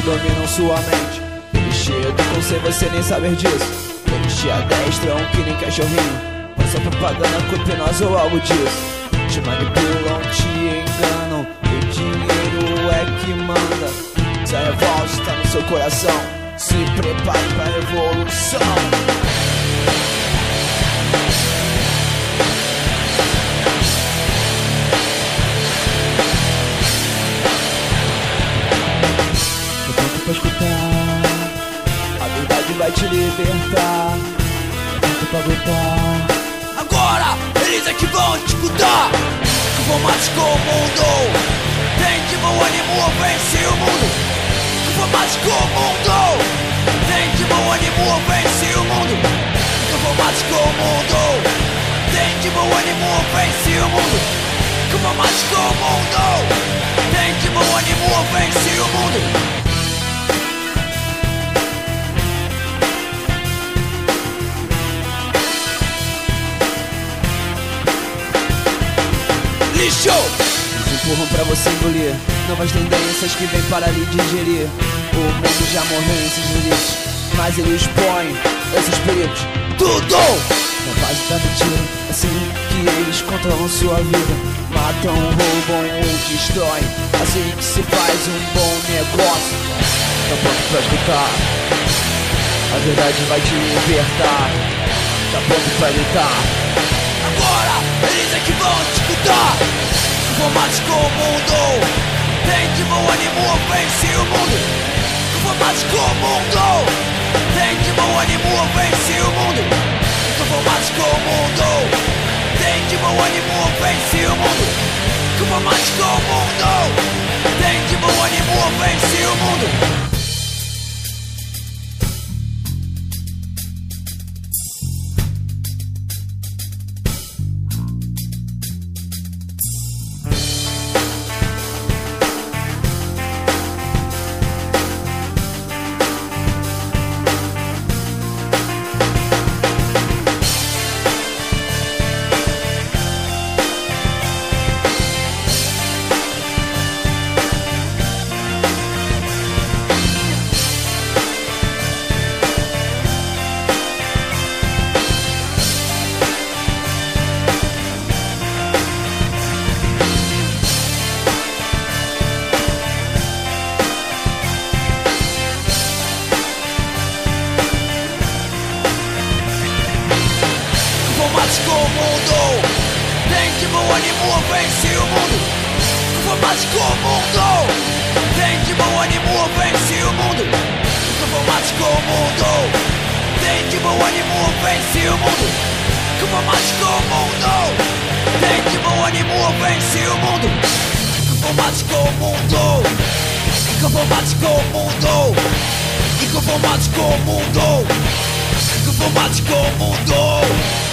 dominam sua mente. Eles te educam sem você nem saber disso. Eles te adestram que nem cachorrinho. Passa propaganda copiosa ou algo disso. Te manipulam, te enganam. O dinheiro é que manda. Se a revolta está no seu coração, se prepare pra revolução. Pra escutar, a verdade vai te libertar. Tanto pra aguentar. Agora eles é que vão te escutar. Que informático o mundo tem de bom ânimo, vence o mundo. Que informático o mundo tem de bom ânimo, vence o mundo. Que informático o mundo tem de bom ânimo, vence o mundo. Que informático o mundo tem de bom ânimo, vence o mundo. Lixo! Eles empurram pra você engolir novas tendências que vêm para lhe digerir. O mundo já morreu nesses limites, mas eles põem esses perigos Tudo! na base da mentira. Assim que eles controlam sua vida. Matam, roubam ou destroem. Assim que se faz um bom negócio. Tá pronto pra escutar, a verdade vai te libertar. Tá pronto pra gritar. Agora eles é que vão te escutar. Informático o mundo tem de bom ânimo, vence o mundo. Informático o mundo tem de bom ânimo, vence o mundo. Informático o mundo tem de bom ânimo, vence o mundo. Informático o mundo tem de bom ânimo, vence o mundo. Informático o mundo tem de bom ânimo, vence o mundo. Informático o mundo tem de bom ânimo, vence o mundo. Informático o mundo tem de bom ânimo, vence o mundo. Informático o mundo tem de bom ânimo, vence o mundo. Informático o mundo. Informático o mundo. Informático o mundo. Informático o mundo.